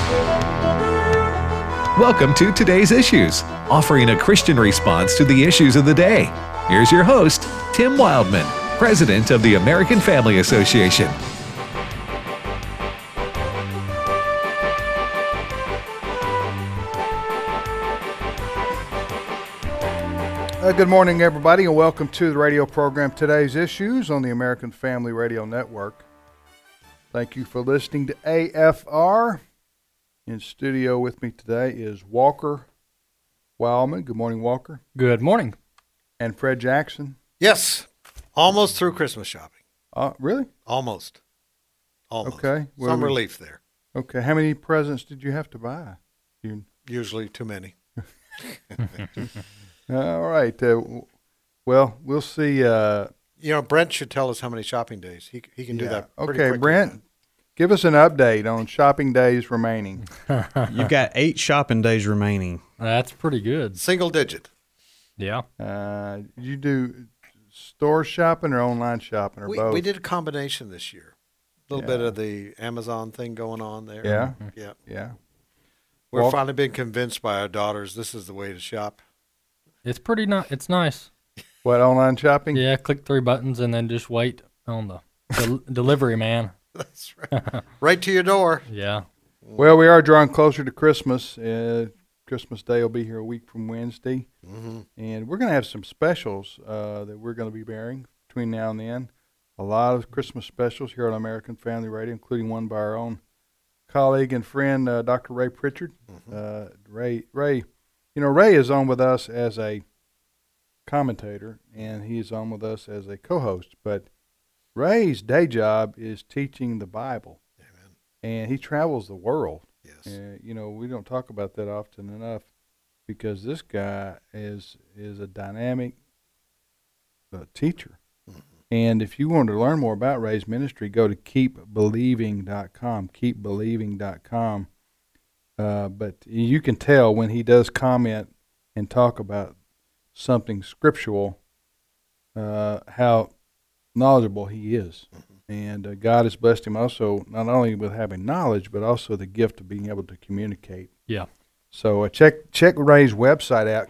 Welcome to Today's Issues, offering a Christian response to the issues of the day. Here's your host, Tim Wildman, President of the American Family Association. Good morning, everybody, and welcome to the radio program Today's Issues on the American Family Radio Network. Thank you for listening to AFR. In studio with me today is Walker Wildman. Good morning, Walker. Good morning. And Fred Jackson. Yes. Almost through Christmas shopping. Really? Almost. Okay. Some relief there. Okay. How many presents did you have to buy? Usually too many. All right. Well, we'll see. Brent should tell us how many shopping days. He can do that pretty quickly. Okay, Brent, give us an update on shopping days remaining. You've got 8 shopping days remaining. That's pretty good. Single digit. Yeah. You do store shopping or online shopping or both? We did a combination this year. A little bit of the Amazon thing going on there. Yeah. Yeah. We've finally been convinced by our daughters this is the way to shop. It's pretty it's nice. What, online shopping? Yeah, click 3 buttons and then just wait on the delivery man. That's right. Right to your door. Yeah. Well, we are drawing closer to Christmas. Christmas Day will be here a week from Wednesday. Mm-hmm. And we're going to have some specials that we're going to be bearing between now and then. A lot of Christmas specials here on American Family Radio, including one by our own colleague and friend, Dr. Ray Pritchard. Mm-hmm. Ray, Ray is on with us as a commentator, and he is on with us as a co-host. But Ray's day job is teaching the Bible. Amen. And he travels the world. Yes. We don't talk about that often enough because this guy is a dynamic teacher. Mm-hmm. And if you want to learn more about Ray's ministry, go to keepbelieving.com, keepbelieving.com. But you can tell when he does comment and talk about something scriptural, how knowledgeable he is. Mm-hmm. And God has blessed him also not only with having knowledge, but also the gift of being able to communicate. Yeah. So check Ray's website out,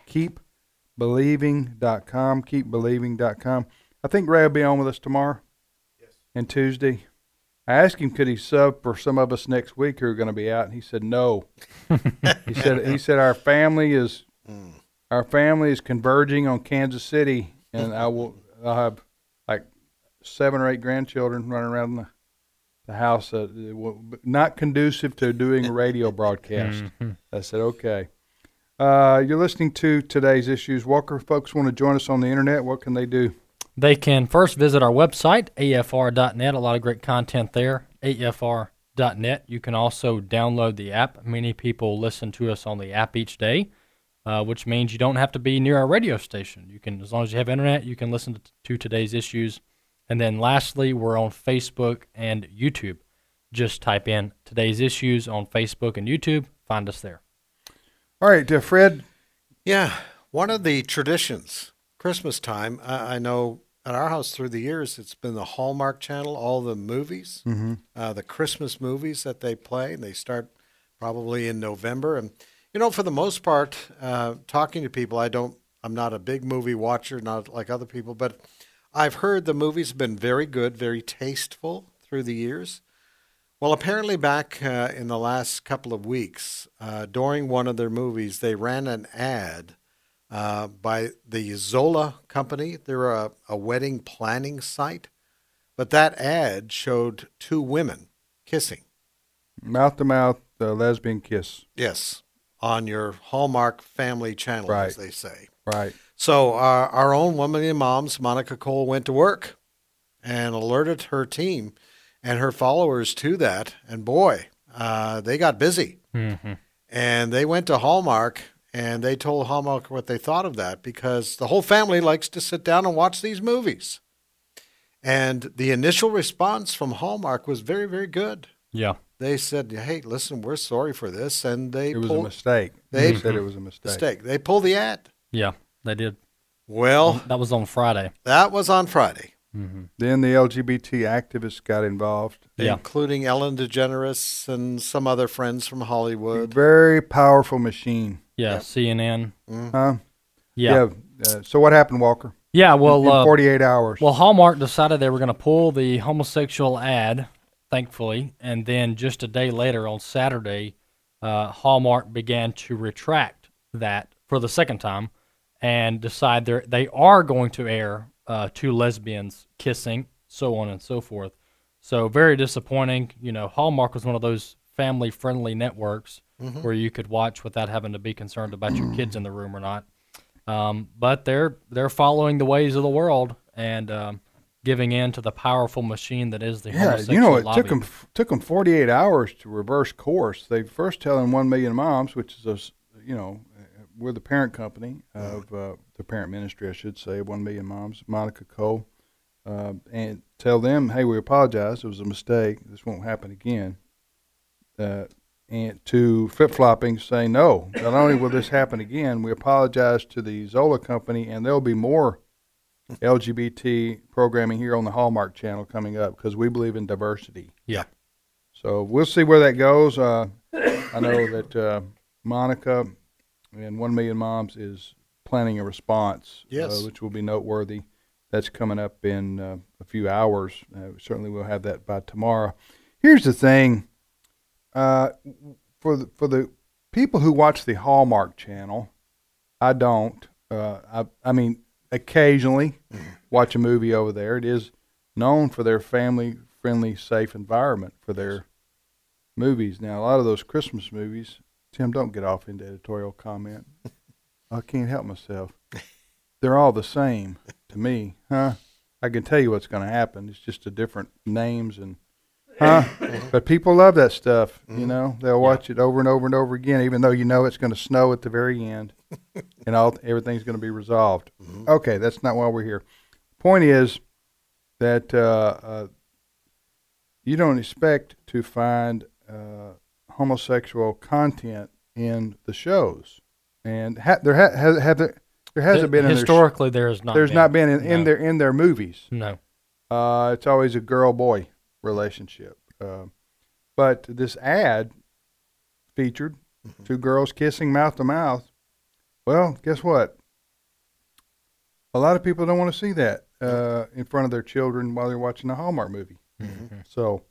keepbelieving.com, keepbelieving.com. I think Ray will be on with us tomorrow. Yes. And Tuesday. I asked him, could he sub for some of us next week who are going to be out, and he said no. He said our family is converging on Kansas City, and I'll have like 7 or 8 grandchildren running around the house, not conducive to doing a radio broadcast. Mm-hmm. I said, okay. You're listening to Today's Issues. Walker, folks want to join us on the internet. What can they do? They can first visit our website, afr.net. A lot of great content there, afr.net. You can also download the app. Many people listen to us on the app each day, which means you don't have to be near our radio station. You can, as long as you have internet, you can listen to Today's Issues. And then lastly, we're on Facebook and YouTube. Just type in Today's Issues on Facebook and YouTube. Find us there. All right, Fred. Yeah, one of the traditions, Christmas time, I know at our house through the years, it's been the Hallmark Channel, all the movies, the Christmas movies that they play, and they start probably in November. And, for the most part, talking to people, I'm not a big movie watcher, not like other people, but I've heard the movies have been very good, very tasteful through the years. Well, apparently back in the last couple of weeks, during one of their movies, they ran an ad by the Zola Company. They're a wedding planning site. But that ad showed 2 women kissing. Mouth-to-mouth lesbian kiss. Yes, on your Hallmark Family Channel, as they say. Right. So our own Woman in Moms, Monica Cole, went to work and alerted her team and her followers to that. And boy, they got busy. Mm-hmm. And they went to Hallmark and they told Hallmark what they thought of that because the whole family likes to sit down and watch these movies. And the initial response from Hallmark was very, very good. Yeah. They said, hey, listen, we're sorry for this. And it was a mistake. They said it was a mistake. They pulled the ad. Yeah, they did. Well, that was on Friday. That was on Friday. Then the LGBT activists got involved. Yeah. including Ellen DeGeneres and some other friends from Hollywood. Very powerful machine. Yeah, Yep. CNN. Huh? Yeah. So what happened, Walker? Yeah, In well, 48 hours. well, Hallmark decided they were going to pull the homosexual ad, thankfully, and then just a day later on Saturday, Hallmark began to retract that for the second time and decide they are going to air two lesbians kissing, so on and so forth. So very disappointing. You know, Hallmark was one of those family-friendly networks where you could watch without having to be concerned about your kids in the room or not. But they're following the ways of the world and giving in to the powerful machine that is the homosexual you know, it lobby. took them 48 hours to reverse course. They first telling 1 Million Moms, which is we're the parent company of the parent ministry, I should say, 1 Million Moms, Monica Cole, and tell them, hey, we apologize, it was a mistake, this won't happen again. And to flip-flopping, saying, no, not only will this happen again, we apologize to the Zola company, and there'll be more LGBT programming here on the Hallmark Channel coming up because we believe in diversity. Yeah. So we'll see where that goes. I know that Monica and 1 Million Moms is planning a response, Yes. which will be noteworthy. That's coming up in a few hours. Certainly we'll have that by tomorrow. Here's the thing. For the people who watch the Hallmark Channel, I don't. I mean, occasionally watch a movie over there. It is known for their family-friendly, safe environment for their movies. Now, a lot of those Christmas movies, Tim, don't get off into editorial comment. I can't help myself. They're all the same to me, huh? I can tell you what's going to happen. It's just a different names and. But people love that stuff, you know. They'll watch it over and over and over again, even though you know it's going to snow at the very end, and everything's going to be resolved. Okay, that's not why we're here. Point is that you don't expect to find homosexual content in the shows, and there hasn't been historically. There's not. There's not been in their movies. No. It's always a girl-boy relationship. But this ad featured two girls kissing mouth to mouth. Well, guess what? A lot of people don't want to see that in front of their children while they're watching a Hallmark movie. So,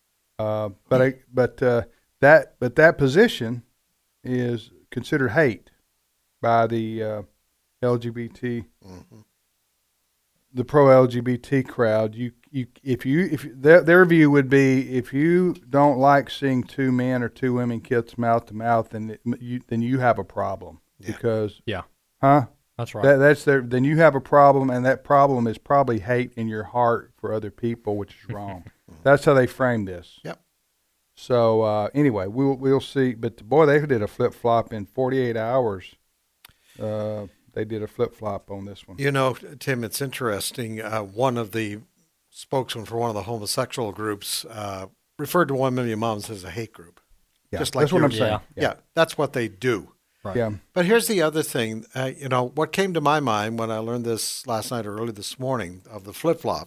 but that position is considered hate by the LGBT. The pro-LGBT crowd, their view would be, if you don't like seeing two men or two women kiss mouth to mouth, then you have a problem. Because That's right. then you have a problem, and that problem is probably hate in your heart for other people, which is wrong. That's how they frame this. Yep. So anyway, we'll see. But boy, they did a flip flop in 48 hours. They did a flip-flop on this one. You know, Tim, it's interesting. One of the spokesmen for one of the homosexual groups referred to 1 Million Moms as a hate group. Yeah, Just like that's what I'm yours. saying. Yeah, that's what they do. Right. Yeah. But here's the other thing. What came to my mind when I learned this last night or early this morning of the flip-flop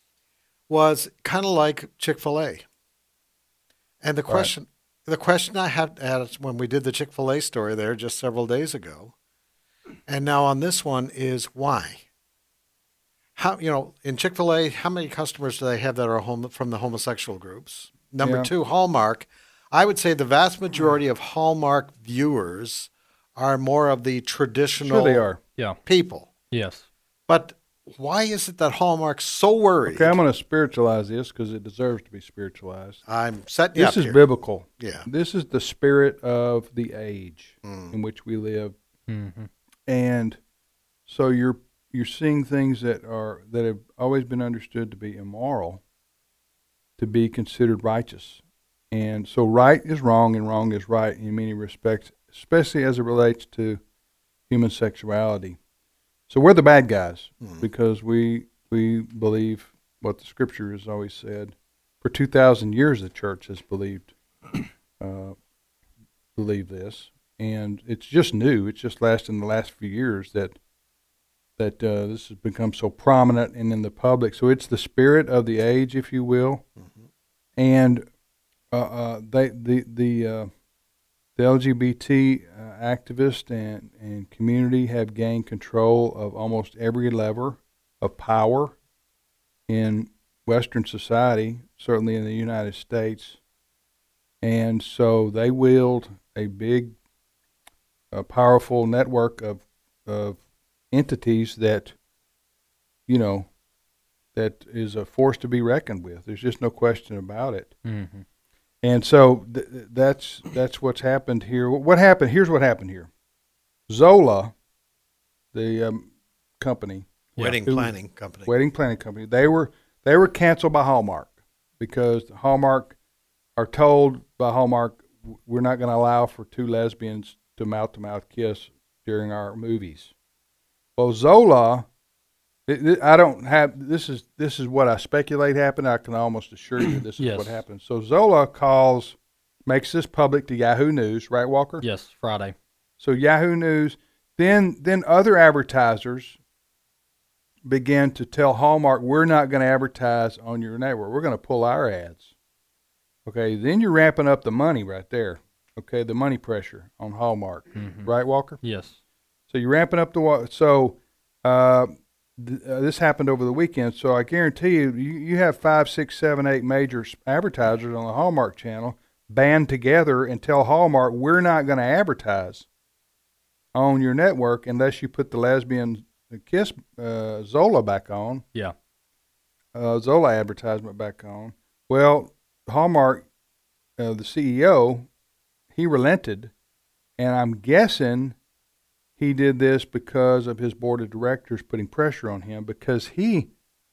was kind of like Chick-fil-A. And the question I had when we did the Chick-fil-A story there just several days ago, and now on this one, is why? How, in Chick-fil-A, how many customers do they have that are from the homosexual groups? Number two, Hallmark. I would say the vast majority of Hallmark viewers are more of the traditional people. Yes. But why is it that Hallmark's so worried? Okay, I'm going to spiritualize this because it deserves to be spiritualized. I'm setting you up This is here. biblical. Yeah. This is the spirit of the age in which we live. Mm-hmm. And so you're seeing things that have always been understood to be immoral to be considered righteous. And so right is wrong and wrong is right in many respects, especially as it relates to human sexuality. So we're the bad guys because we believe what the Scripture has always said. For 2,000 years, the church has believed this. And it's just new. It's just in the last few years that that this has become so prominent and in the public. So it's the spirit of the age, if you will, and the LGBT activists and community have gained control of almost every lever of power in Western society, certainly in the United States. And so they wield a big, powerful network of entities that, that is a force to be reckoned with. There's just no question about it. Mm-hmm. And so that's what's happened here. What happened? Here's what happened here. Zola, the company, Wedding planning company. They were canceled by Hallmark because Hallmark are told by Hallmark, we're not going to allow for two lesbians to mouth kiss during our movies. Well, Zola, I don't have this is what I speculate happened. I can almost assure you this is Yes. what happened. So Zola makes this public to Yahoo News, right, Walker? Yes, Friday. So Yahoo News, then other advertisers began to tell Hallmark, we're not going to advertise on your network. We're going to pull our ads. Okay, then you're ramping up the money right there. Okay, the money pressure on Hallmark, right, Walker? Yes. So you're ramping up this happened over the weekend. So I guarantee you have 5, 6, 7, 8 major advertisers on the Hallmark channel band together and tell Hallmark, we're not going to advertise on your network unless you put the lesbian kiss Zola back on. Yeah. Zola advertisement back on. Well, Hallmark, the CEO, he relented, and I'm guessing he did this because of his board of directors putting pressure on him because he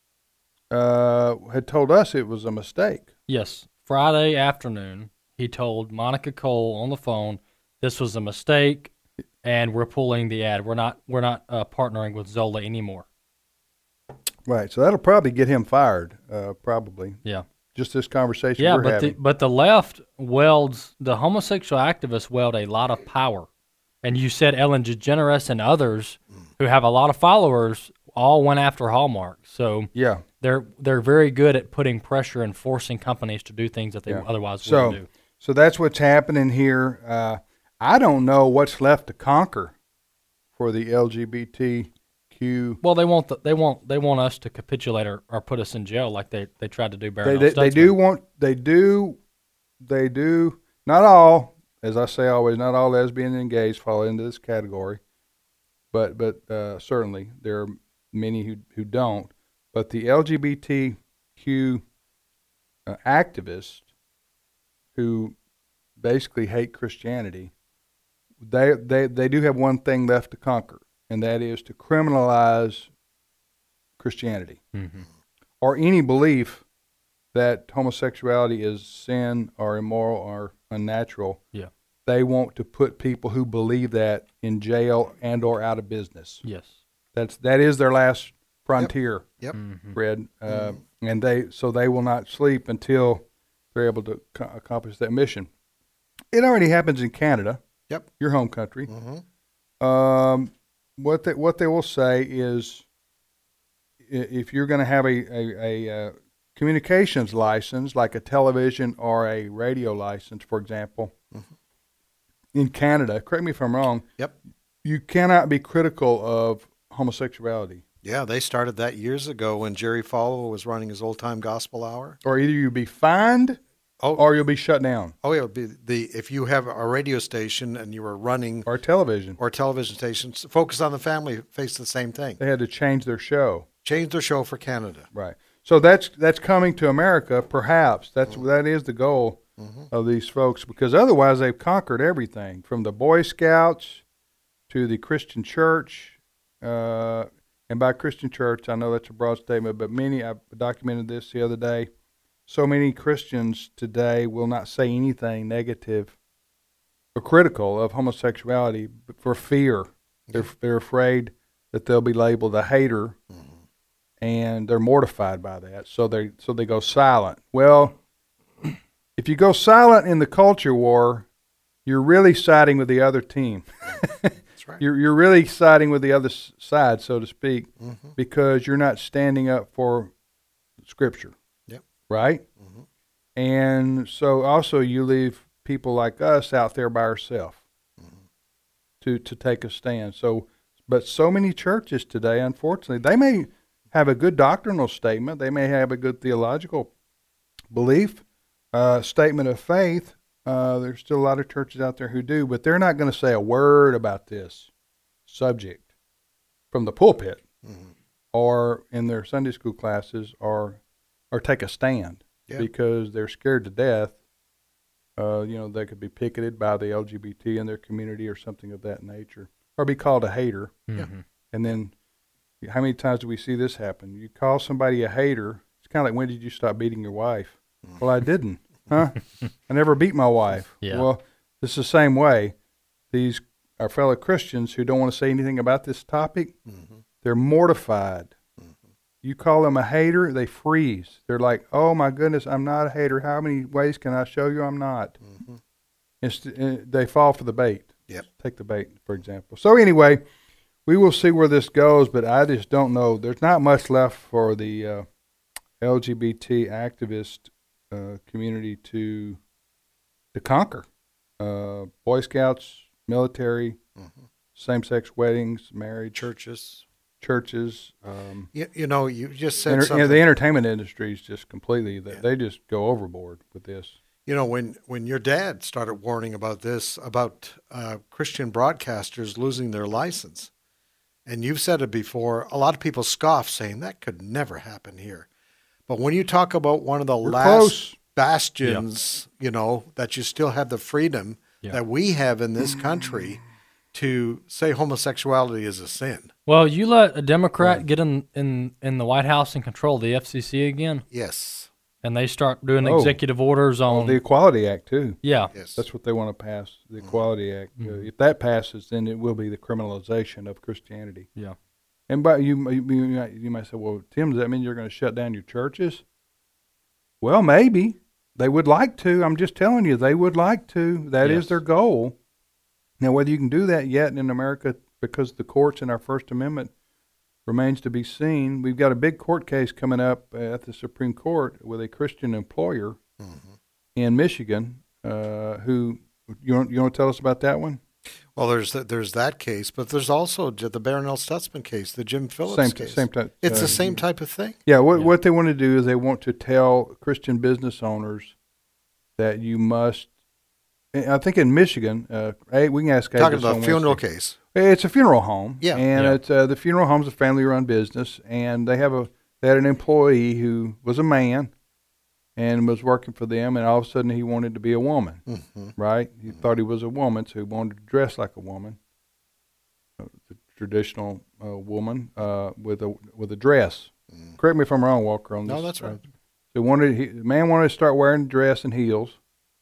had told us it was a mistake. Yes. Friday afternoon, he told Monica Cole on the phone, this was a mistake, and we're pulling the ad. We're not partnering with Zola anymore. Right. So that'll probably get him fired, probably. Yeah. Just this conversation Yeah, we're having. but the left welds, the homosexual activists weld a lot of power. And you said Ellen DeGeneres and others who have a lot of followers all went after Hallmark. So yeah, they're very good at putting pressure and forcing companies to do things that they otherwise wouldn't do. So that's what's happening here. I don't know what's left to conquer for the LGBTQ. Well, they want us to capitulate or put us in jail like they tried to do Barron. They do. Not all, as I say always, not all lesbians and gays fall into this category, but certainly there are many who don't. But the LGBTQ activists who basically hate Christianity, they do have one thing left to conquer, and that is to criminalize Christianity or any belief that homosexuality is sin or immoral or unnatural. Yeah. They want to put people who believe that in jail and or out of business. Yes. That is their last frontier. Yep. Fred. And they will not sleep until they're able to accomplish that mission. It already happens in Canada. Yep. Your home country. What they will say is, if you're going to have a communications license, like a television or a radio license, for example, in Canada, correct me if I'm wrong. Yep. You cannot be critical of homosexuality. Yeah, they started that years ago when Jerry Falwell was running his Old Time Gospel Hour. Or either you'll be fined or you'll be shut down. Oh, yeah, if you have a radio station and you were running or television stations, Focus on the Family faced the same thing. They had to change their show. Change their show for Canada. Right. So that's coming to America, perhaps. That is the goal of these folks, because otherwise they've conquered everything, from the Boy Scouts to the Christian church. And by Christian church, I know that's a broad statement, but I documented this the other day. So many Christians today will not say anything negative or critical of homosexuality for fear. They're afraid that they'll be labeled a hater, and they're mortified by that. So they go silent. Well, if you go silent in the culture war, you're really siding with the other team. That's right. You're really siding with the other side, so to speak, because you're not standing up for Scripture. Yep. Right? And so also you leave people like us out there by ourselves to take a stand. So, but so many churches today, unfortunately, they may have a good doctrinal statement, they may have a good theological belief, statement of faith. There's still a lot of churches out there who do, but they're not going to say a word about this subject from the pulpit or in their Sunday school classes or take a stand because they're scared to death. They could be picketed by the LGBT in their community or something of that nature, or be called a hater. And then how many times do we see this happen? You call somebody a hater, it's kind of like, when did you stop beating your wife? Well, I didn't. Huh? I never beat my wife. Yeah. Well, it's the same way. These our fellow Christians who don't want to say anything about this topic, they're mortified. You call them a hater, they freeze. They're like, oh my goodness, I'm not a hater. How many ways can I show you I'm not? They fall for the bait. Yep. Take the bait, for example. So anyway, we will see where this goes, but I just don't know. There's not much left for the LGBT activist community to conquer. Boy Scouts, military, same-sex weddings, marriage, Churches. You just said something. the entertainment industry is just completely. They just go overboard with this. When your dad started warning about this, about Christian broadcasters losing their license, and you've said it before, a lot of people scoff, saying that could never happen here. But when you talk about one of the last bastions, that you still have the freedom that we have in this country to say homosexuality is a sin. Well, you let a Democrat get in the White House and control the FCC again? Yes. And they start doing executive orders on... the Equality Act, too. Yeah. Yes. That's what they want to pass, the Equality Act. If that passes, then it will be the criminalization of Christianity. Yeah. And but you might say, well, Tim, does that mean you're going to shut down your churches? Well, maybe. They would like to. I'm just telling you, they would like to. That is their goal. Now, whether you can do that yet in America because the courts and our First Amendment remains to be seen. We've got a big court case coming up at the Supreme Court with a Christian employer in Michigan. Who you want to tell us about that one? Well, there's that case, but there's also the Barronelle Stutzman case, the Jim Phillips case. It's the same type of thing. Yeah, what they want to do is they want to tell Christian business owners that you must. I think in Michigan, we can ask. Talking about a funeral case. It's a funeral home, it's the funeral home's a family-run business, and they had an employee who was a man and was working for them, and all of a sudden he wanted to be a woman, right? He thought he was a woman, so he wanted to dress like a woman, the traditional woman with a dress. Correct me if I'm wrong, Walker, on this. No, that's right. So the man wanted to start wearing a dress and heels.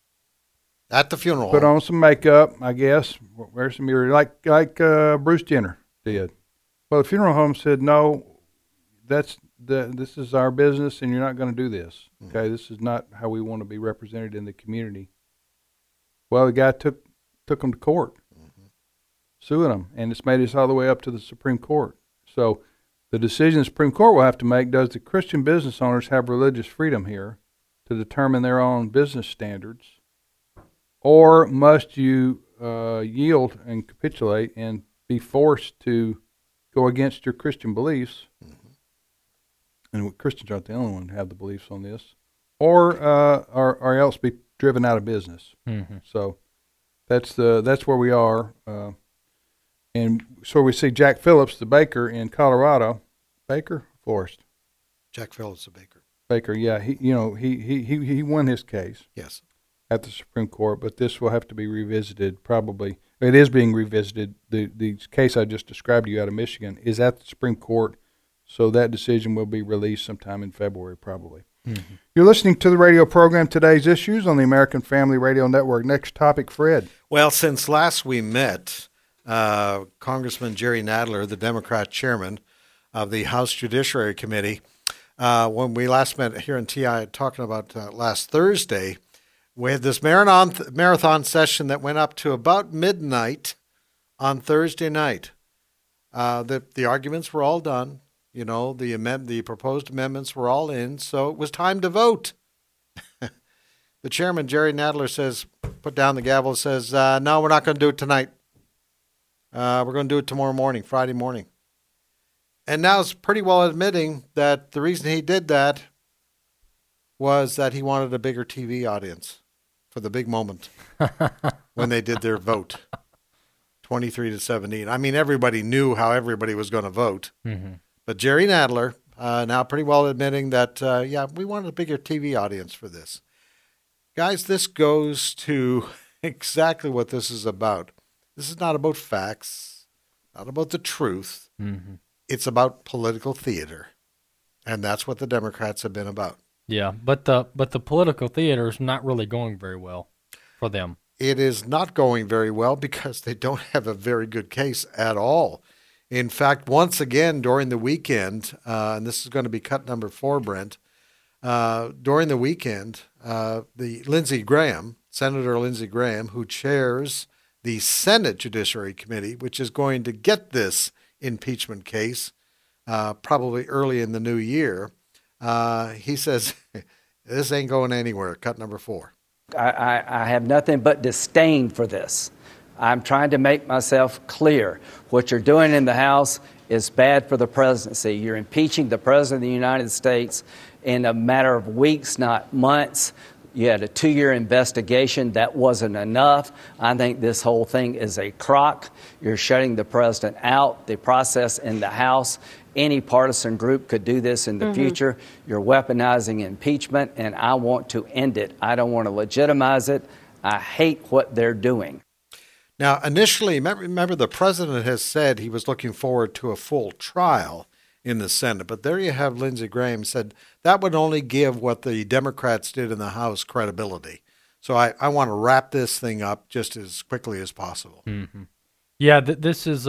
At the funeral Put home. on some makeup, I guess. Wear some earrings, like Bruce Jenner did. Well, the funeral home said, no, this is our business, and you're not going to do this. Okay, this is not how we want to be represented in the community. Well, the guy took him to court, suing him, and it's made it all the way up to the Supreme Court. So the decision the Supreme Court will have to make, does the Christian business owners have religious freedom here to determine their own business standards? Or must you yield and capitulate and be forced to go against your Christian beliefs? And Christians aren't the only one who have the beliefs on this. Or else be driven out of business. So that's where we are. And so we see Jack Phillips, the baker in Colorado. Baker? Florist? Jack Phillips, the baker. Baker, yeah. He won his case. Yes. At the Supreme Court, but this will have to be revisited probably. It is being revisited. The case I just described to you out of Michigan is at the Supreme Court, so that decision will be released sometime in February probably. You're listening to the radio program Today's Issues on the American Family Radio Network. Next topic, Fred. Well, since last we met, Congressman Jerry Nadler, the Democrat chairman of the House Judiciary Committee, when we last met here in TI talking about last Thursday, we had this marathon session that went up to about midnight on Thursday night. The arguments were all done. You know, the proposed amendments were all in, so it was time to vote. The chairman, Jerry Nadler, says, put down the gavel and says, no, we're not going to do it tonight. We're going to do it tomorrow morning, Friday morning. And now it's pretty well admitting that the reason he did that was that he wanted a bigger TV audience for the big moment when they did their vote, 23-17. I mean, everybody knew how everybody was going to vote. Mm-hmm. But Jerry Nadler now pretty well admitting that, we wanted a bigger TV audience for this. Guys, this goes to exactly what this is about. This is not about facts, not about the truth. Mm-hmm. It's about political theater. And that's what the Democrats have been about. Yeah, but the political theater is not really going very well for them. It is not going very well because they don't have a very good case at all. In fact, once again during the weekend, and this is going to be cut number 4, Brent, during the weekend, Senator Lindsey Graham, who chairs the Senate Judiciary Committee, which is going to get this impeachment case probably early in the new year, he says, this ain't going anywhere, cut number 4. I have nothing but disdain for this. I'm trying to make myself clear. What you're doing in the House is bad for the presidency. You're impeaching the President of the United States in a matter of weeks, not months. You had a 2-year investigation. That wasn't enough. I think this whole thing is a crock. You're shutting the president out. The process in the House, any partisan group could do this in the future. You're weaponizing impeachment, and I want to end it. I don't want to legitimize it. I hate what they're doing. Now, initially, remember the president has said he was looking forward to a full trial in the Senate. But there you have Lindsey Graham said that would only give what the Democrats did in the House credibility. So I want to wrap this thing up just as quickly as possible. Mm-hmm. Yeah, this is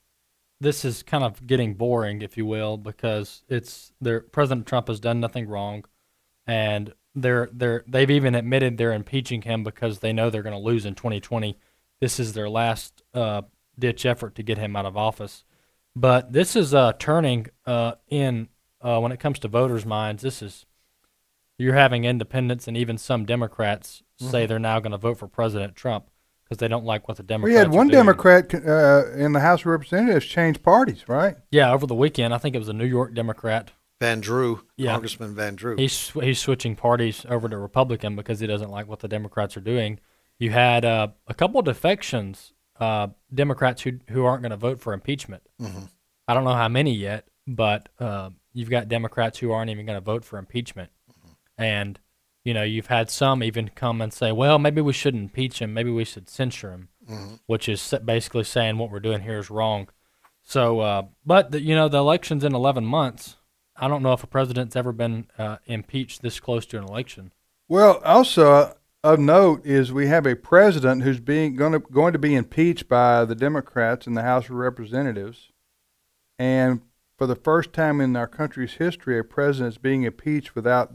kind of getting boring, if you will, because President Trump has done nothing wrong, and they've even admitted they're impeaching him because they know they're going to lose in 2020. This is their last ditch effort to get him out of office. But this is turning when it comes to voters' minds. You're having independents and even some Democrats say they're now going to vote for President Trump because they don't like what the Democrats We had one are doing. Democrat in the House of Representatives change parties, right? Yeah, over the weekend. I think it was a New York Democrat. Van Drew, Congressman Van Drew. He's switching parties over to Republican because he doesn't like what the Democrats are doing. You had a couple defections, Democrats who aren't going to vote for impeachment. Mm-hmm. I don't know how many yet, but you've got Democrats who aren't even going to vote for impeachment. Mm-hmm. And, you've had some even come and say, well, maybe we shouldn't impeach him. Maybe we should censure him, which is basically saying what we're doing here is wrong. So, but, the election's in 11 months. I don't know if a president's ever been impeached this close to an election. Well, also of note is we have a president who's going to be impeached by the Democrats in the House of Representatives, and for the first time in our country's history, a president is being impeached without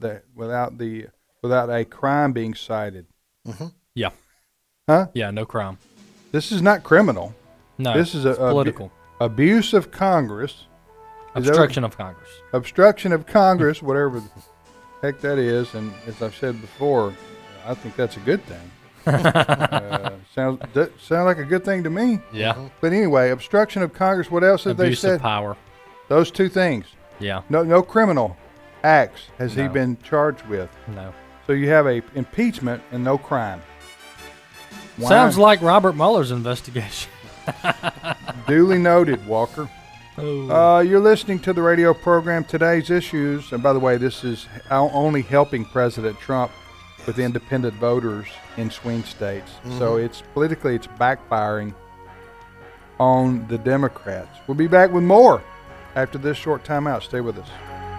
a crime being cited. Mm-hmm. Yeah. Huh? Yeah, no crime. This is not criminal. No, this is political. Abuse of Congress. Obstruction of Congress. Obstruction of Congress, whatever the heck that is, and as I've said before, I think that's a good thing. Sounds like a good thing to me. Yeah. But anyway, obstruction of Congress. What else have they said? Abuse of power. Those two things. Yeah. No criminal acts has he been charged with. No. So you have a impeachment and no crime. Why? Sounds like Robert Mueller's investigation. Duly noted, Walker. Oh. You're listening to the radio program Today's Issues, and by the way, this is only helping President Trump with independent voters in swing states. Mm-hmm. So it's backfiring on the Democrats. We'll be back with more after this short timeout. Stay with us.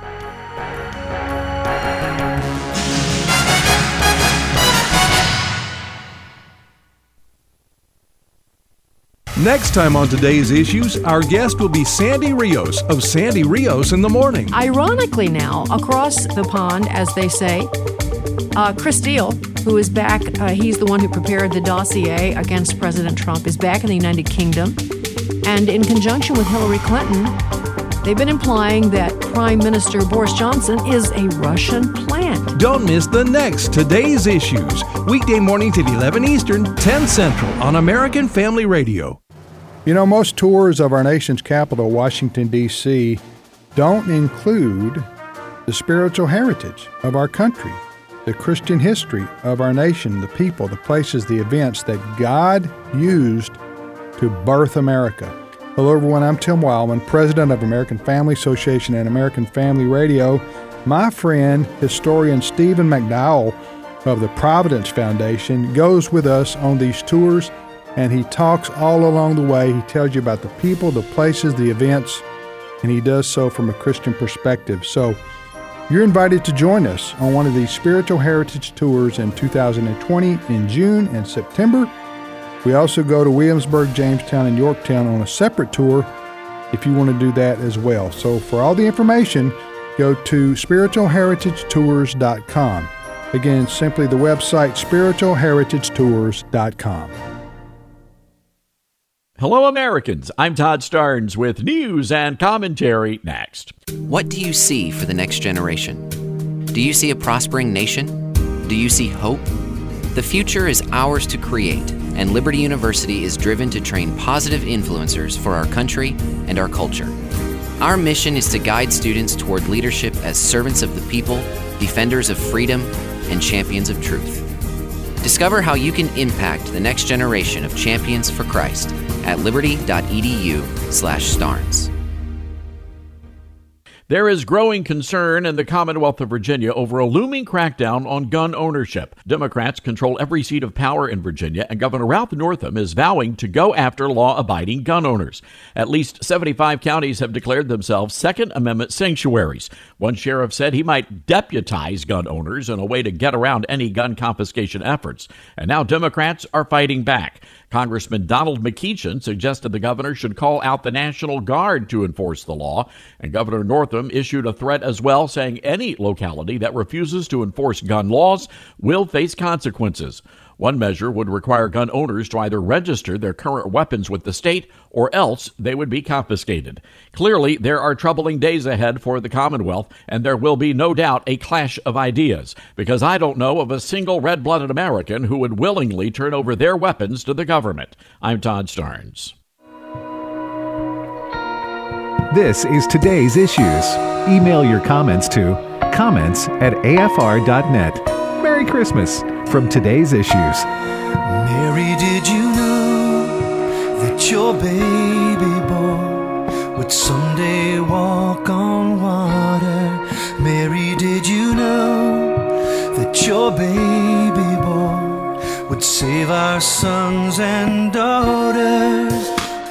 Next time on Today's Issues, our guest will be Sandy Rios of Sandy Rios in the Morning. Ironically now, across the pond, as they say, Chris Steele, who is back, he's the one who prepared the dossier against President Trump, is back in the United Kingdom. And in conjunction with Hillary Clinton, they've been implying that Prime Minister Boris Johnson is a Russian plant. Don't miss the next Today's Issues, weekday mornings at 11 Eastern, 10 Central on American Family Radio. You know, most tours of our nation's capital, Washington, D.C., don't include the spiritual heritage of our country, the Christian history of our nation, the people, the places, the events that God used to birth America. Hello, everyone. I'm Tim Wildman, president of American Family Association and American Family Radio. My friend, historian Stephen McDowell of the Providence Foundation goes with us on these tours, and he talks all along the way. He tells you about the people, the places, the events, and he does so from a Christian perspective. So you're invited to join us on one of these spiritual heritage tours in 2020 in June and September. We also go to Williamsburg, Jamestown, and Yorktown on a separate tour if you want to do that as well. So for all the information, go to spiritualheritagetours.com. Again, simply the website spiritualheritagetours.com. Hello, Americans. I'm Todd Starnes with news and commentary next. What do you see for the next generation? Do you see a prospering nation? Do you see hope? The future is ours to create, and Liberty University is driven to train positive influencers for our country and our culture. Our mission is to guide students toward leadership as servants of the people, defenders of freedom, and champions of truth. Discover how you can impact the next generation of champions for Christ at liberty.edu/Starnes. There is growing concern in the Commonwealth of Virginia over a looming crackdown on gun ownership. Democrats control every seat of power in Virginia, and Governor Ralph Northam is vowing to go after law-abiding gun owners. At least 75 counties have declared themselves Second Amendment sanctuaries. One sheriff said he might deputize gun owners in a way to get around any gun confiscation efforts. And now Democrats are fighting back. Congressman Donald McEachin suggested the governor should call out the National Guard to enforce the law, and Governor Northam issued a threat as well, saying any locality that refuses to enforce gun laws will face consequences. One measure would require gun owners to either register their current weapons with the state or else they would be confiscated. Clearly, there are troubling days ahead for the Commonwealth, and there will be no doubt a clash of ideas, because I don't know of a single red-blooded American who would willingly turn over their weapons to the government. I'm Todd Starnes. This is Today's Issues. Email your comments to comments@afr.net. Merry Christmas from Today's Issues. Mary, did you know that your baby boy would someday walk on water? Mary, did you know that your baby boy would save our sons and daughters?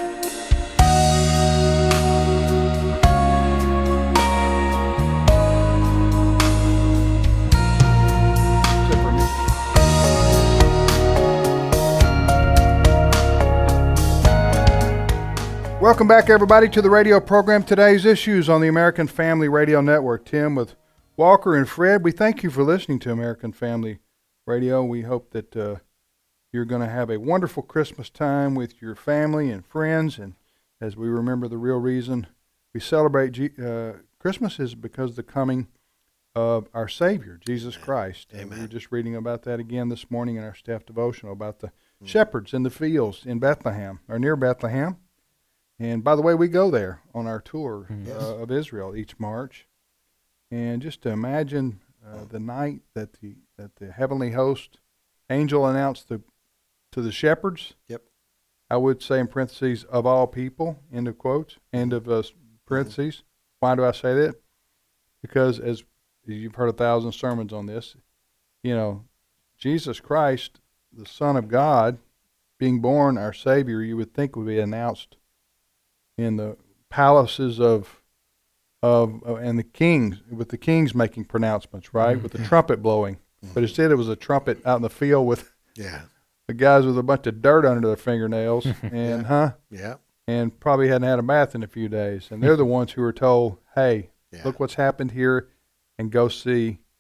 Welcome back, everybody, to the radio program Today's Issues on the American Family Radio Network. Tim with Walker and Fred. We thank you for listening to American Family Radio. We hope that you're going to have a wonderful Christmas time with your family and friends. And as we remember, the real reason we celebrate Christmas is because of the coming of our Savior, Jesus Christ. Amen. We were just reading about that again this morning in our staff devotional about the shepherds in the fields in Bethlehem, or near Bethlehem. And by the way, we go there on our tour of Israel each March. And just to imagine the night that the heavenly host angel announced to the shepherds. Yep. I would say in parentheses, of all people, end of quotes, end of parentheses. Why do I say that? Because as you've heard 1,000 sermons on this, you know, Jesus Christ, the Son of God, being born, our Savior, you would think would be announced in the palaces of and the kings, with the kings making pronouncements, right, with the trumpet blowing. But instead, it was a trumpet out in the field with the guys with a bunch of dirt under their fingernails, and and probably hadn't had a bath in a few days. And they're the ones who were told, "Hey, look what's happened here, and go see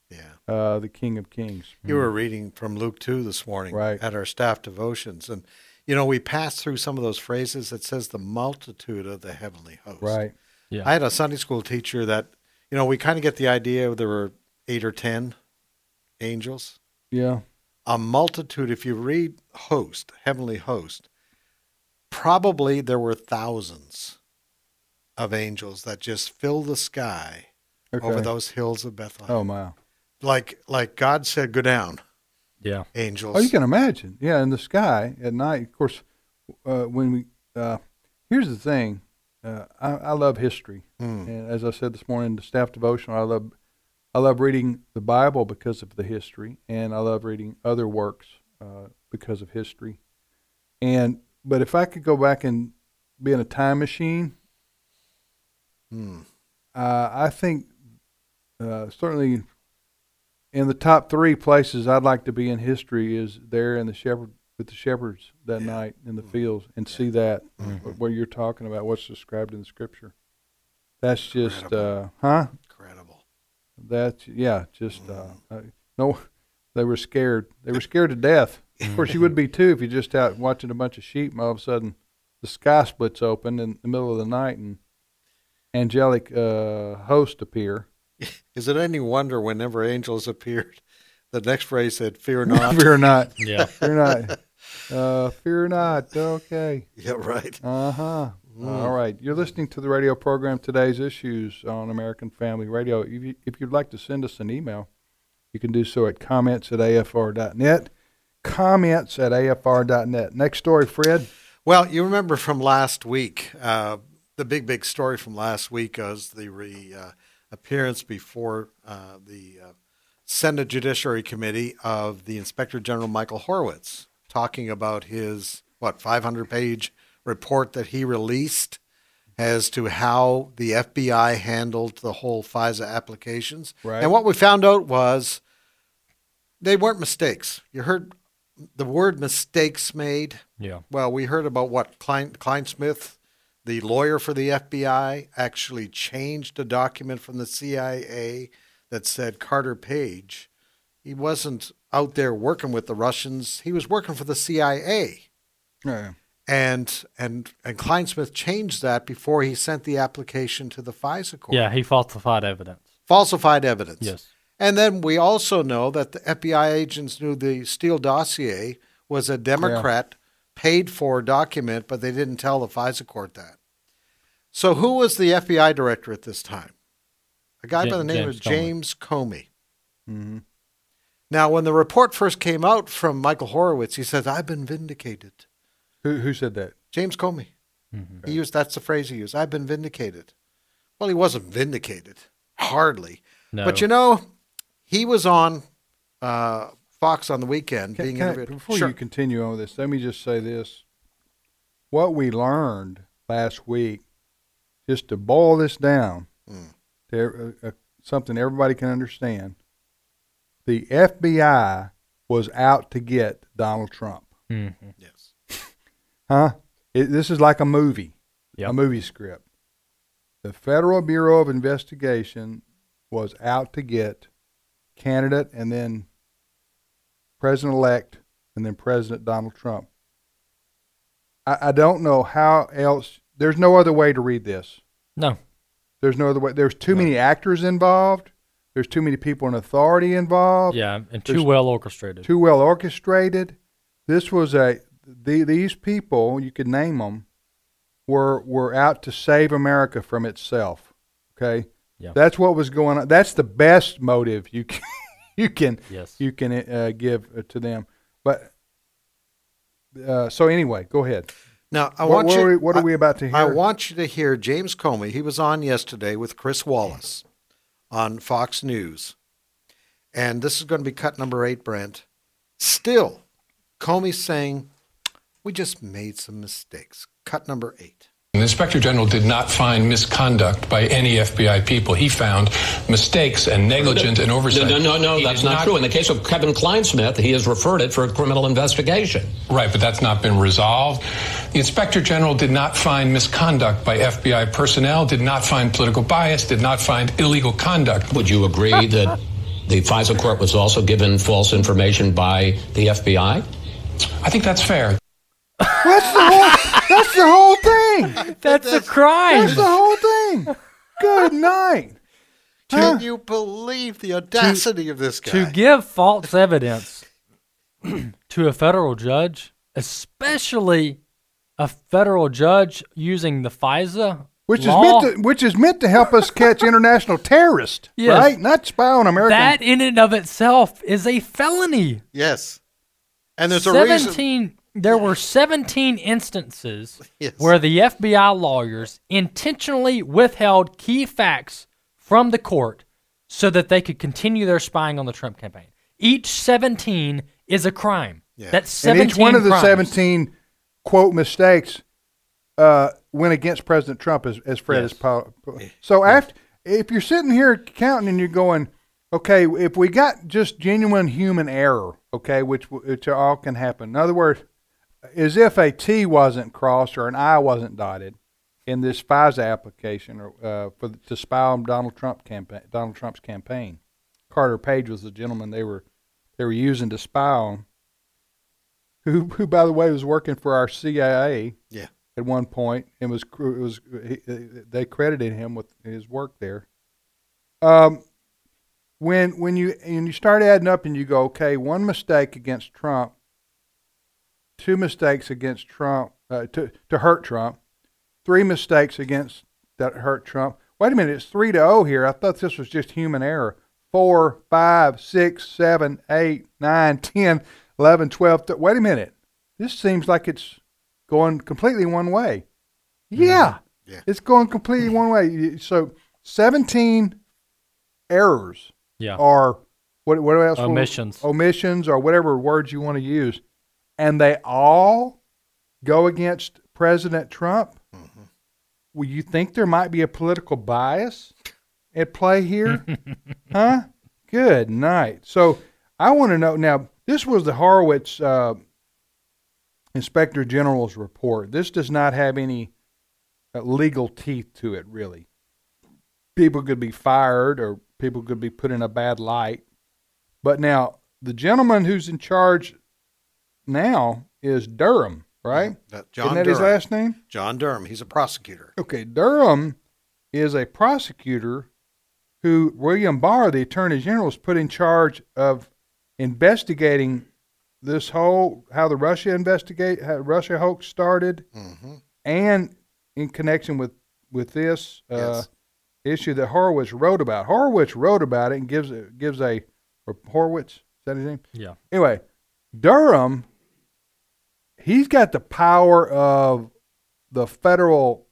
the King of Kings. You were reading from Luke 2 this morning at our staff devotions. And, we passed through some of those phrases that says the multitude of the heavenly host. Right. Yeah. I had a Sunday school teacher that, we kind of get the idea there were 8 or 10 angels. Yeah. A multitude, if you read host, heavenly host, probably there were thousands of angels that just fill the sky over those hills of Bethlehem. Oh, wow. Like God said, go down. Yeah. Angels. Oh, you can imagine. Yeah, in the sky at night. Of course, when we here's the thing. I love history. And as I said this morning in the staff devotional, I love reading the Bible because of the history, and I love reading other works because of history. But if I could go back and be in a time machine, I think certainly in the top 3 places I'd like to be in history is there in with the shepherds that night in the fields and see that what you're talking about, what's described in the Scripture. That's just incredible. That's no, they were scared. They were scared to death. Of course, you would be too if you're just out watching a bunch of sheep, and all of a sudden the sky splits open in the middle of the night, and angelic hosts appear. Is it any wonder whenever angels appeared, the next phrase said, "Fear not." Fear not. Yeah. Fear not. Fear not. Okay. Yeah. Right. All right. You're listening to the radio program Today's Issues on American Family Radio. If you'd like to send us an email, you can do so at comments@afr.net. Comments@afr.net. Next story, Fred. Well, you remember from last week, the big story from last week was the appearance before the Senate Judiciary Committee of the Inspector General Michael Horowitz, talking about his 500-page report that he released as to how the FBI handled the whole FISA applications. Right. And what we found out was they weren't mistakes. You heard the word mistakes made. Yeah. Well, we heard about what Klein Smith, the lawyer for the FBI, actually changed a document from the CIA that said Carter Page. He wasn't out there working with the Russians. He was working for the CIA. Yeah. And Klein Smith changed that before he sent the application to the FISA court. Yeah, he falsified evidence. Falsified evidence. Yes. And then we also know that the FBI agents knew the Steele dossier was a Democrat paid-for document, but they didn't tell the FISA court that. So who was the FBI director at this time? A guy by the name of James Comey. Mm-hmm. Now, when the report first came out from Michael Horowitz, he said, "I've been vindicated." Who said that? James Comey. Mm-hmm. That's the phrase he used. "I've been vindicated." Well, he wasn't vindicated. Hardly. No. But, he was on Fox on the weekend being interviewed. Before you continue on with this, let me just say this. What we learned last week, just to boil this down to something everybody can understand, the FBI was out to get Donald Trump. Mm-hmm. Yes. This is like a movie, Yep. a movie script. The Federal Bureau of Investigation was out to get candidate and then President-elect and then President Donald Trump. I don't know how else. There's no other way to read this. No. There's no other way. There's too many actors involved. There's too many people in authority involved. Yeah, and too well orchestrated. Too well orchestrated. This was these people, you could name them, were out to save America from itself. Okay? Yeah. That's what was going on. That's the best motive you can Yes. give to them. But so anyway, go ahead. Now, What are we about to hear? I want you to hear James Comey. He was on yesterday with Chris Wallace on Fox News. And this is going to be cut number 8, Brent. Still, Comey's saying, we just made some mistakes. Cut number 8. The Inspector General did not find misconduct by any FBI people. He found mistakes and negligence and oversight. No, that's not true. In the case of Kevin Kleinsmith, he has referred it for a criminal investigation. Right, but that's not been resolved. The Inspector General did not find misconduct by FBI personnel, did not find political bias, did not find illegal conduct. Would you agree that the FISA court was also given false information by the FBI? I think that's fair. That's the whole thing. That's a crime. That's the whole thing. Good night. Can you believe the audacity of this guy? To give false evidence to a federal judge, especially a federal judge using the FISA which law, is meant to help us catch international terrorists, Yes. right? Not spy on American. that in and of itself is a felony. Yes. And there's a reason. There were 17 instances Yes. where the FBI lawyers intentionally withheld key facts from the court so that they could continue their spying on the Trump campaign. Each 17 is a crime. Yeah. That's 17 and each one of the crimes. 17 quote mistakes went against President Trump, as Fred Yes. has. So if you're sitting here counting and you're going, okay, if we got just genuine human error, okay, which all can happen. In other words, as if a T wasn't crossed or an I wasn't dotted in this FISA application to spy on Donald Trump's campaign. Carter Page was the gentleman they were using to spy on, who by the way was working for our CIA. Yeah. At one point, and they credited him with his work there. When you start adding up and you go, okay, one mistake against Trump, two mistakes against Trump to hurt Trump, three mistakes against that hurt Trump. Wait a minute, it's 3-0 here. I thought this was just human error. 4, 5, 6, 7, 8, 9, 10, 11, 12. Wait a minute, this seems like it's going completely one way. Yeah. It's going completely one way. So 17 errors are what else? Omissions or whatever words you want to use. And they all go against President Trump. Mm-hmm. Well, you think there might be a political bias at play here? Huh? Good night. So I want to know now, this was the Horowitz Inspector General's report. This does not have any legal teeth to it, really. People could be fired or people could be put in a bad light. But now, the gentleman who's in charge now is Durham, right? Isn't that his last name? John Durham. He's a prosecutor. Okay, Durham is a prosecutor who William Barr, the Attorney General, was put in charge of investigating this whole, how the how Russia hoax started, and in connection with this issue that Horowitz wrote about. Horowitz wrote about it and gives Horowitz, is that his name? Yeah. Anyway, Durham, he's got the power of the federal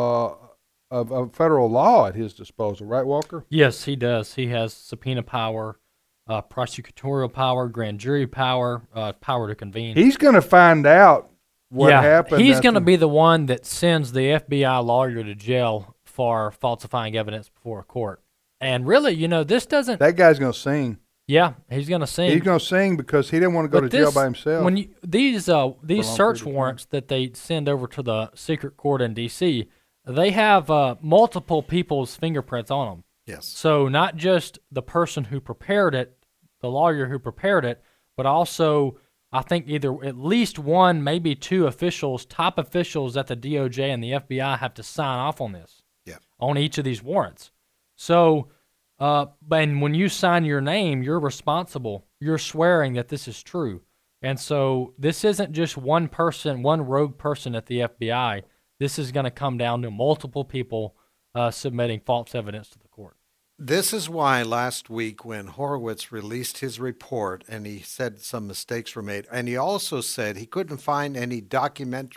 of federal law at his disposal, right, Walker? Yes, he does. He has subpoena power, prosecutorial power, grand jury power, power to convene. He's going to find out what happened. He's going to be the one that sends the FBI lawyer to jail for falsifying evidence before a court. And really, this doesn't... That guy's going to sing. Yeah, he's going to sing. He's going to sing because he didn't want to go to jail by himself. When these search warrants that they send over to the secret court in D.C., they have multiple people's fingerprints on them. Yes. So not just the person who prepared it, the lawyer who prepared it, but also I think either at least one, maybe two officials, top officials at the DOJ and the FBI have to sign off on this. Yeah. On each of these warrants. So, and when you sign your name, you're responsible. You're swearing that this is true. And so this isn't just one person, one rogue person at the FBI. This is going to come down to multiple people submitting false evidence to the court. This is why last week when Horowitz released his report and he said some mistakes were made, and he also said he couldn't find any document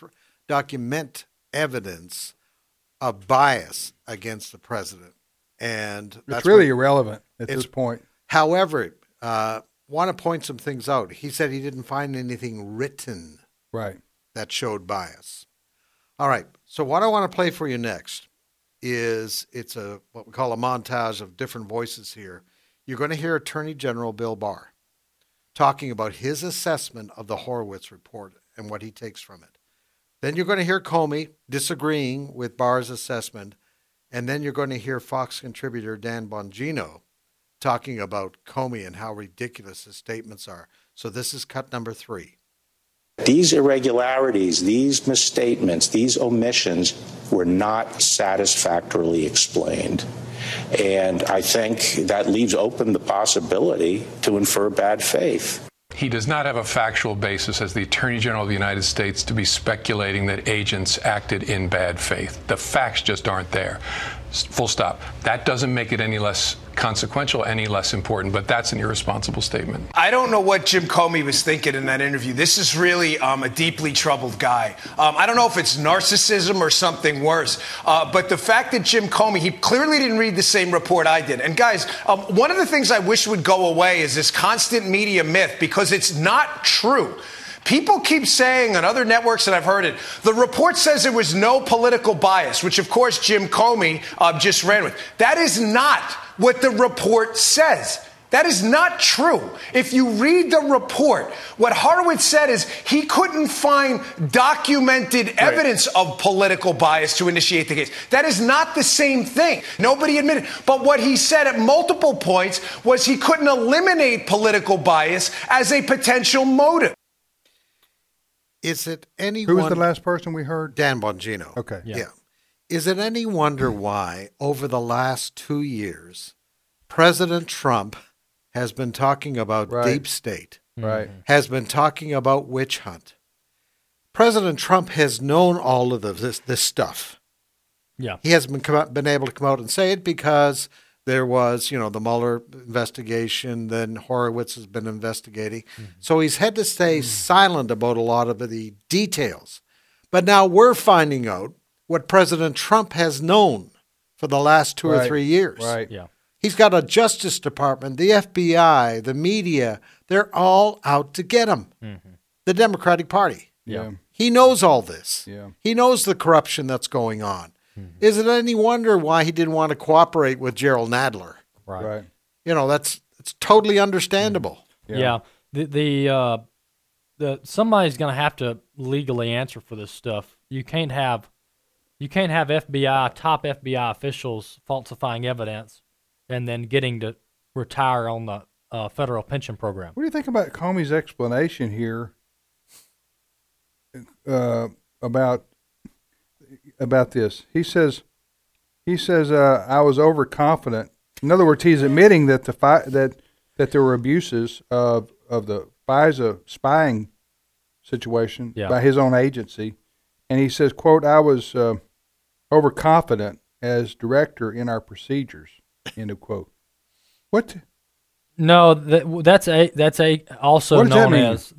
evidence of bias against the president. And it's really irrelevant at this point. However, want to point some things out. He said he didn't find anything written that showed bias. All right, so what I want to play for you next is what we call a montage of different voices here. You're going to hear Attorney General Bill Barr talking about his assessment of the Horowitz report and what he takes from it. Then you're going to hear Comey disagreeing with Barr's assessment, and then you're going to hear Fox contributor Dan Bongino talking about Comey and how ridiculous his statements are. So this is cut number 3. These irregularities, these misstatements, these omissions were not satisfactorily explained. And I think that leaves open the possibility to infer bad faith. He does not have a factual basis as the Attorney General of the United States to be speculating that agents acted in bad faith. The facts just aren't there. Full stop. That doesn't make it any less consequential, any less important, but that's an irresponsible statement. I don't know what Jim Comey was thinking in that interview. This is really a deeply troubled guy. I don't know if it's narcissism or something worse, but the fact that Jim Comey, he clearly didn't read the same report I did. And guys, one of the things I wish would go away is this constant media myth, because it's not true. People keep saying on other networks, and I've heard it, the report says there was no political bias, which of course Jim Comey just ran with. That is not what the report says. That is not true. If you read the report, what Horowitz said is he couldn't find documented evidence of political bias to initiate the case. That is not the same thing. Nobody admitted. But what he said at multiple points was he couldn't eliminate political bias as a potential motive. Is it any Who was the last person we heard? Dan Bongino. Okay. Yeah. Is it any wonder why, over the last 2 years, President Trump has been talking about deep state, has been talking about witch hunt? President Trump has known all of this stuff. Yeah. He hasn't been able to come out and say it because there was, the Mueller investigation, then Horowitz has been investigating. So he's had to stay silent about a lot of the details. But now we're finding out what President Trump has known for the last 2 or 3 years. Right. Yeah. He's got a Justice Department, the FBI, the media. They're all out to get him. The Democratic Party. Yeah. He knows all this. Yeah. He knows the corruption that's going on. Is it any wonder why he didn't want to cooperate with Gerald Nadler? Right. It's totally understandable. Yeah. The somebody's going to have to legally answer for this stuff. You can't have top FBI officials falsifying evidence and then getting to retire on the federal pension program. What do you think about Comey's explanation here about this? He says I was overconfident. In other words, he's admitting that that there were abuses of the FISA spying situation by his own agency, and he says, "quote I was overconfident as director in our procedures." End of quote. What? No, that's also known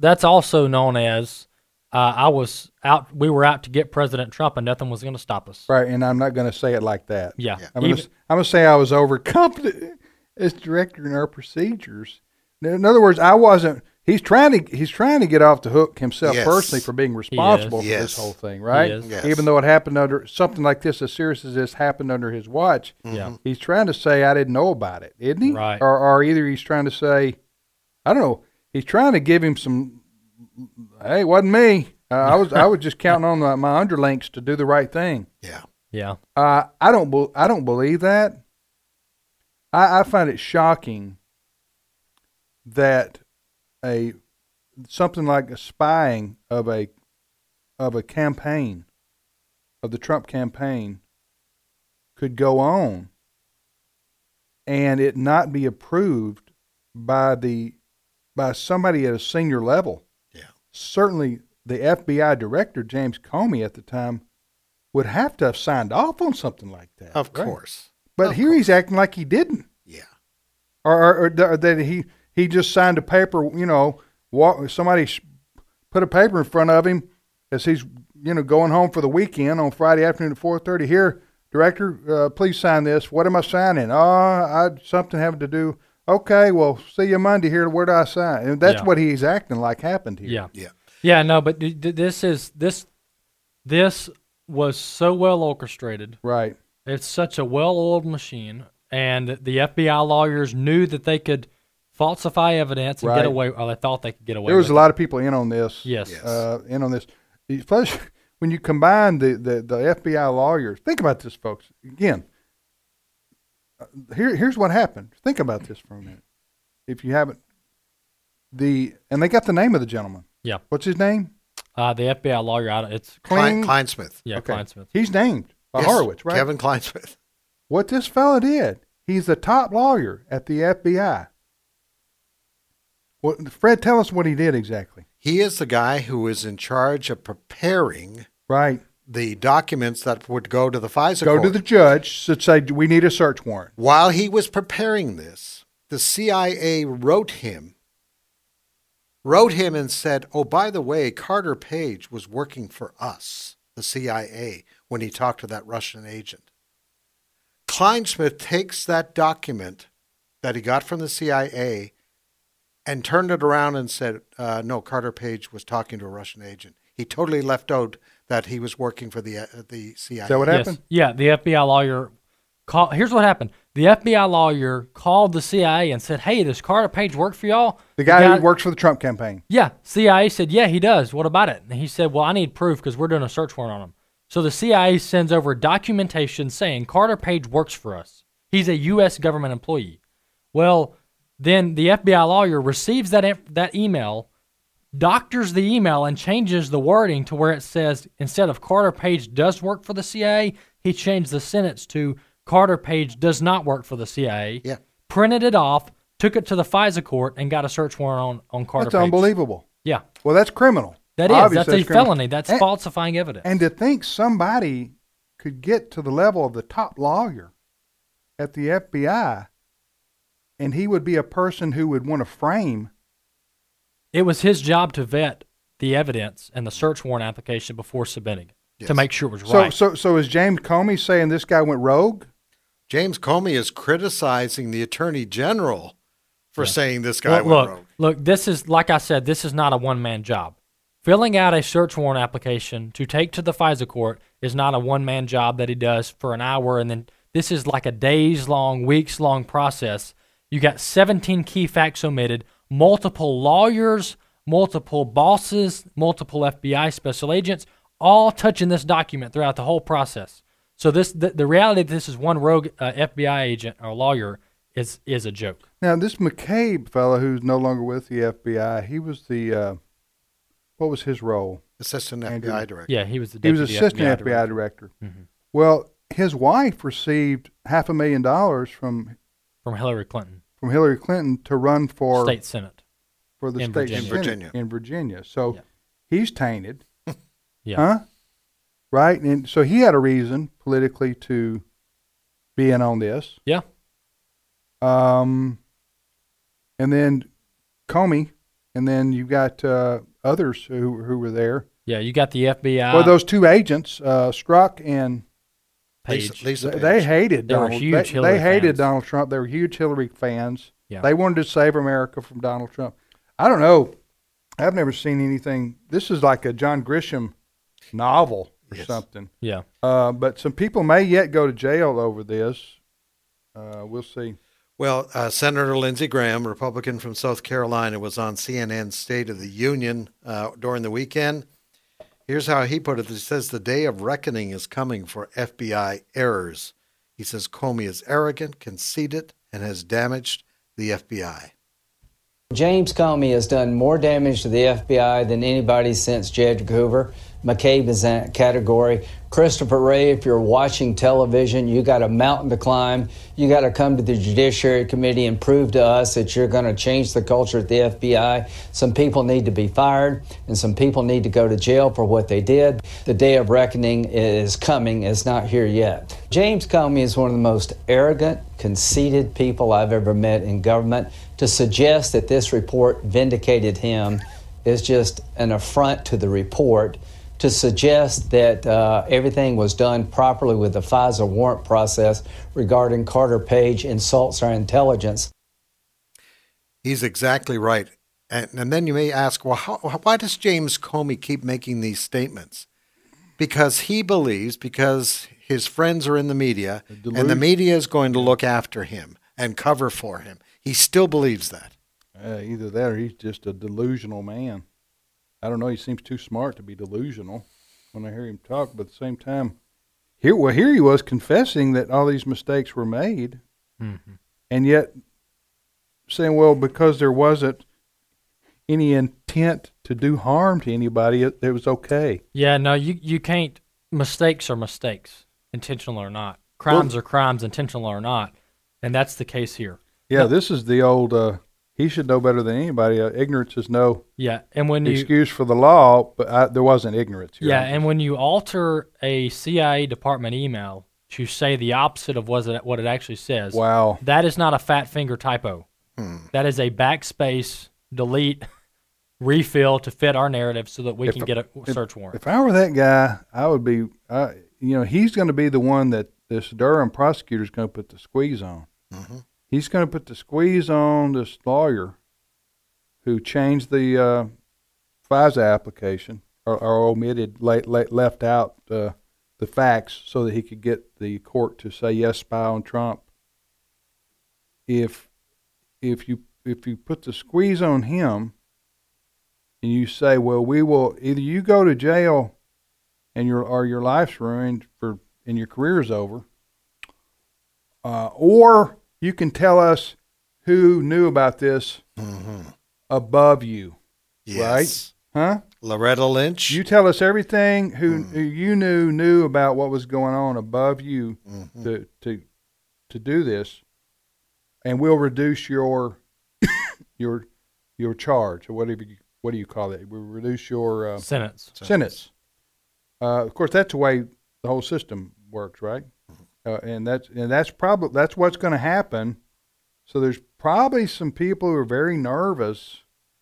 as I was out. We were out to get President Trump, and nothing was going to stop us. Right, and I'm not going to say it like that. Yeah. I'm going to say I was overconfident as director in our procedures. In other words, I wasn't. He's trying to get off the hook himself personally for being responsible for this whole thing, right? Yes. Even though it happened under something like this, as serious as this happened under his watch. Yeah. He's trying to say I didn't know about it, isn't he? Right. Or either he's trying to say, I don't know. He's trying to give him some. Hey, it wasn't me. I was just counting on my underlings to do the right thing. Yeah. Yeah. I don't believe that. I find it shocking that something like a spying of a campaign, of the Trump campaign, could go on and it not be approved by somebody at a senior level. Yeah. Certainly the FBI director, James Comey, at the time would have to have signed off on something like that. Of course. But here he's acting like he didn't. Yeah. Or that he just signed a paper, somebody put a paper in front of him as he's, going home for the weekend on Friday afternoon at 4:30. Here, director, please sign this. What am I signing? Something having to do. Okay, well, see you Monday here. Where do I sign? And that's what he's acting like happened here. Yeah. Yeah. Yeah, no, but this was so well orchestrated. Right. It's such a well-oiled machine, and the FBI lawyers knew that they could falsify evidence and get away. Or they thought they could get away. There was with a lot of people in on this. Yes. In on this. Plus, when you combine the FBI lawyers, think about this, folks. Again, here's what happened. Think about this for a minute. If you haven't, and they got the name of the gentleman. Yeah. What's his name? The FBI lawyer. It's Kleinsmith. Yeah, Okay. Kleinsmith. He's named by Yes, Horowitz, right? Kevin Kleinsmith. What this fella did, he's the top lawyer at the FBI. Fred, tell us what he did exactly. He is the guy who is in charge of preparing the documents that would go to the FISA Go court. to the judge to say, we need a search warrant. While he was preparing this, the CIA wrote him and said, oh, by the way, Carter Page was working for us, the CIA, when he talked to that Russian agent. Kleinsmith takes that document that he got from the CIA and turned it around and said, no, Carter Page was talking to a Russian agent. He totally left out that he was working for the CIA. Is that what happened? Yeah, the FBI lawyer called. Here's what happened. The FBI lawyer called the CIA and said, hey, does Carter Page work for y'all? The guy who works for the Trump campaign. Yeah. CIA said, yeah, he does. What about it? And he said, well, I need proof because we're doing a search warrant on him. So the CIA sends over documentation saying Carter Page works for us. He's a U.S. government employee. Well, then the FBI lawyer receives that email, doctors the email, and changes the wording to where it says, instead of Carter Page does work for the CIA, he changed the sentence to Carter Page does not work for the CIA. Yeah. Printed it off, took it to the FISA court, and got a search warrant on Carter Page. That's unbelievable. Yeah. Well, that's criminal. That is. Obviously, That's a felony. That's falsifying evidence. And to think somebody could get to the level of the top lawyer at the FBI, and he would be a person who would want to frame. It was his job to vet the evidence and the search warrant application before submitting it to make sure it was right. So is James Comey saying this guy went rogue? James Comey is criticizing the Attorney General for saying this guy went rogue. Look, this is, like I said, this is not a one-man job. Filling out a search warrant application to take to the FISA court is not a one-man job that he does for an hour, and then this is like a days-long, weeks-long process. You got 17 key facts omitted, multiple lawyers, multiple bosses, multiple FBI special agents, all touching this document throughout the whole process. So the reality that this is one rogue FBI agent or lawyer is a joke. Now, this McCabe fellow who's no longer with the FBI, he was the what was his role? Assistant FBI director. Yeah, he was the He was deputy assistant FBI FBI director. Mm-hmm. Well, his wife received $500,000 from Hillary Clinton. From Hillary Clinton to run for state senate for the in state Virginia. senate in Virginia. So he's tainted. Yeah. Huh? Right? And so he had a reason politically to be in on this. Yeah. And then Comey, and then you got others who were there. Yeah, you got the FBI. Well, those two agents, Strzok and Page. Lisa Page. They hated Donald. They were huge they Hillary hated fans. Donald Trump. They were huge Hillary fans. Yeah. They wanted to save America from Donald Trump. I don't know. I've never seen anything. This is like a John Grisham novel or something. Yeah. But some people may yet go to jail over this. We'll see. Well, Senator Lindsey Graham, Republican from South Carolina, was on CNN's State of the Union during the weekend. Here's how he put it. He says the day of reckoning is coming for FBI errors. He says Comey is arrogant, conceited, and has damaged the FBI. James Comey has done more damage to the FBI than anybody since J. Edgar Hoover. McCabe is in that category. Christopher Wray, if you're watching television, you got a mountain to climb. You got to come to the Judiciary Committee and prove to us that you're going to change the culture at the FBI. Some people need to be fired, and some people need to go to jail for what they did. The day of reckoning is coming. It's not here yet. James Comey is one of the most arrogant, conceited people I've ever met in government. To suggest that this report vindicated him is just an affront to the report. To suggest that everything was done properly with the FISA warrant process regarding Carter Page insults our intelligence. He's exactly right. And then you may ask, well, why does James Comey keep making these statements? Because he believes, because his friends are in the media, and the media is going to look after him and cover for him. He still believes that. Either that or he's just a delusional man. I don't know. He seems too smart to be delusional when I hear him talk. But at the same time, here he was confessing that all these mistakes were made. And yet saying, well, because there wasn't any intent to do harm to anybody, it was okay. Yeah, no, you can't. Mistakes are mistakes, intentional or not. Crimes are crimes, intentional or not. And that's the case here. Yeah, this is the old, he should know better than anybody. Ignorance is no and when excuse for the law, but there wasn't ignorance here. Yeah, and when you alter a CIA department email to say the opposite of what it actually says, wow, that is not a fat finger typo. That is a backspace, delete, refill to fit our narrative so that we can get a search warrant. If I were that guy, I would be, he's going to be the one that this Durham prosecutor is going to put the squeeze on. He's going to put the squeeze on this lawyer who changed the FISA application or omitted, left out the facts so that he could get the court to say yes, spy on Trump. If you put the squeeze on him and you say, well, we will either you go to jail and your life's ruined and your career's over, or you can tell us who knew about this above you, right? Huh? Loretta Lynch. You tell us everything who you knew about what was going on above you to do this, and we'll reduce your charge or whatever. What do you call it? We'll reduce your sentence. Of course, that's the way the whole system works, right? And that's what's going to happen. So there's probably some people who are very nervous.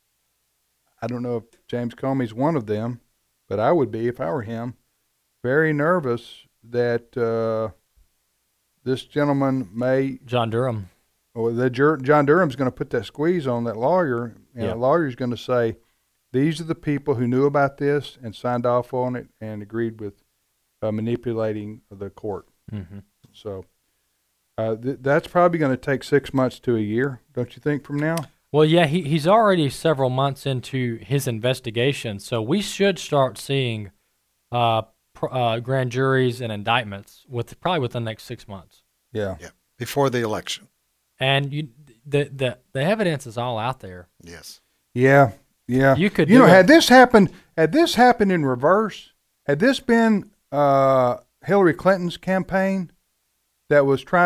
I don't know if James Comey's one of them, but I would be if I were him. Very nervous that this gentleman John Durham. Or John Durham's going to put that squeeze on that lawyer, and the lawyer's going to say, these are the people who knew about this and signed off on it and agreed with manipulating the court. So that's probably going to take 6 months to a year, don't you think, from now? Well, yeah, he's already several months into his investigation, so we should start seeing grand juries and indictments probably within the next 6 months. Yeah, before the election. And the evidence is all out there. Yes. Yeah. You could. Had this happened in reverse, had this been Hillary Clinton's campaign that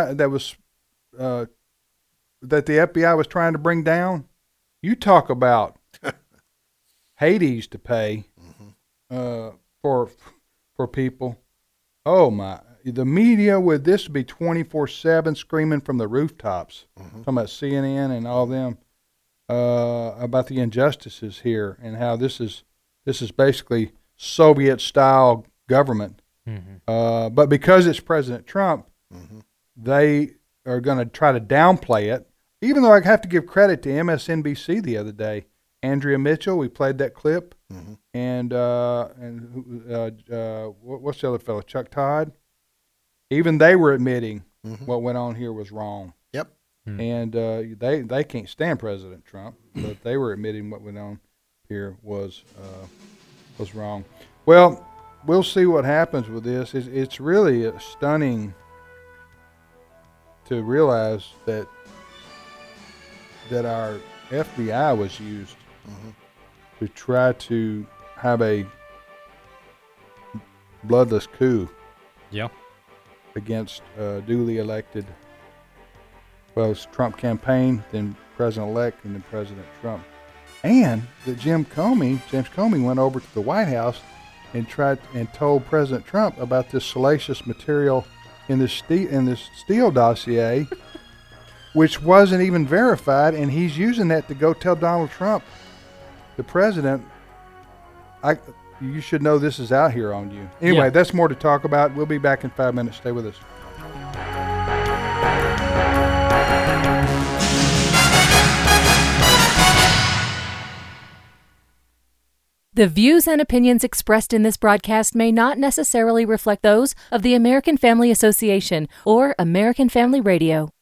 the FBI was trying to bring down, you talk about Hades to pay for people. Oh my! The media would be 24/7 screaming from the rooftops, talking about CNN and all them about the injustices here and how this is basically Soviet style government. But because it's President Trump, they are going to try to downplay it. Even though I have to give credit to MSNBC the other day, Andrea Mitchell, we played that clip, and what's the other fellow, Chuck Todd? Even they were admitting what went on here was wrong. Yep. And they can't stand President Trump, but they were admitting what went on here was wrong. Well, we'll see what happens with this. It's really stunning to realize that our FBI was used to try to have a bloodless coup against duly elected, well, it's Trump campaign, then President-elect, and then President Trump. And that James Comey went over to the White House and told President Trump about this salacious material in this Steele dossier, which wasn't even verified, and he's using that to go tell Donald Trump, the president, you should know this is out here on you. Anyway, that's more to talk about. We'll be back in 5 minutes. Stay with us. The views and opinions expressed in this broadcast may not necessarily reflect those of the American Family Association or American Family Radio.